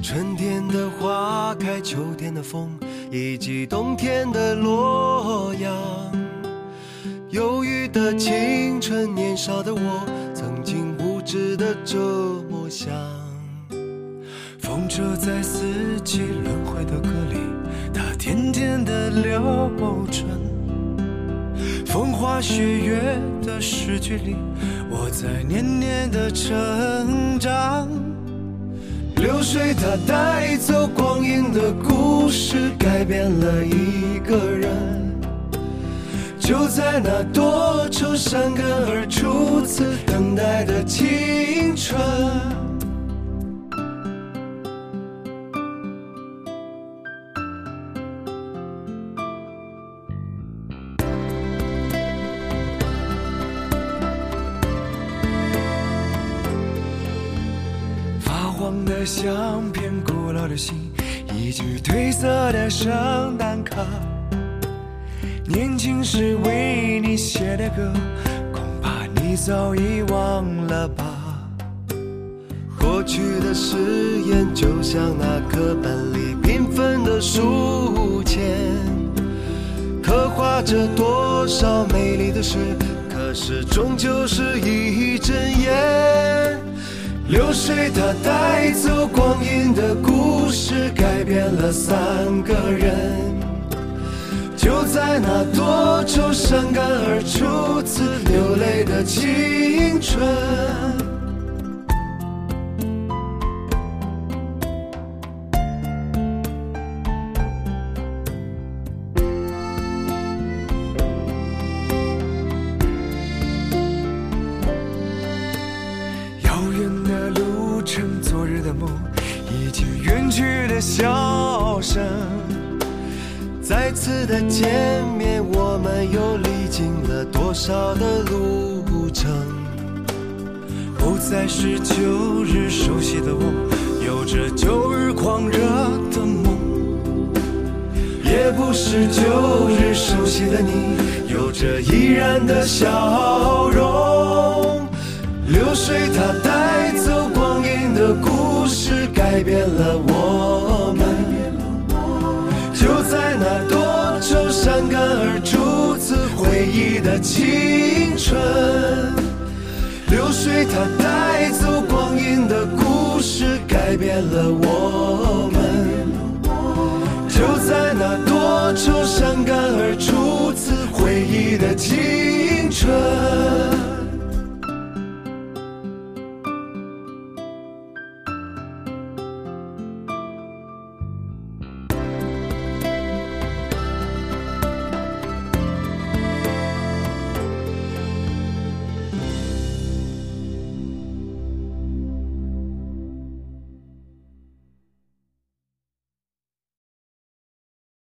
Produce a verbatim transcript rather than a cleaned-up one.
春天的花开，秋天的风，以及冬天的洛阳。忧郁的青春，年少的我，曾经无知的这么想。 风车在四季轮回的歌里，它渐渐地流转。风花雪月的诗句里，我在年年的成长。 流水它带走光阴的故事，改变了一个人。就在那多愁善感而初次等待的青春。 发黄的相片，古老的信，一句褪色的圣诞卡。年轻时为你写的歌，恐怕你早已忘了吧。 过去的誓言就像那课本里缤纷的书签，刻画着多少美丽的事，可是终究是一阵烟。流水它带走光阴的故事，改变了三个人。就在那多愁善感而初次流泪的青春。 遥远的路程，昨日的梦，已经远去的笑声。 再次的见面，我们又历经了多少的路程。 不再是旧日熟悉的我，有着旧日狂热的梦。 也不是旧日熟悉的你，有着依然的笑容。流水它带走光阴的故事，改变了我们。就在那多愁善感而初次回忆的青春。流水它带走光阴的故事，改变了我们。就在那多愁善感而初次回忆的青春。